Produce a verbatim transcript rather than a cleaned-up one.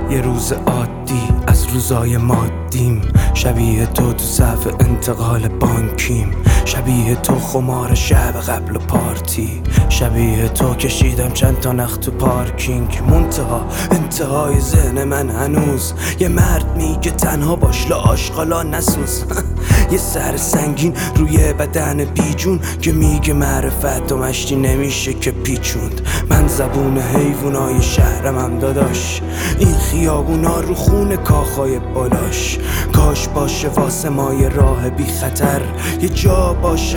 یه روز عادی از روزای مادیم، شبیه تو تو صف انتقال بانکیم، شبیه تو خمار شب قبل و پارتی، شبیه تو کشیدم چند تا نخ تو پارکینگ. منتها انتهای ذهن من هنوز یه مرد میگه تنها باش لا آشغالا نسوز. یه سر سنگین روی بدن بیجون که میگه معرفت و مشتی نمیشه که پیچوند. من زبون حیوانای شهرم هم داداش، این خیابونا رو خون کاخای بالاش. کاش باشه واسه ما یه راه بی خطر، یه جا باشه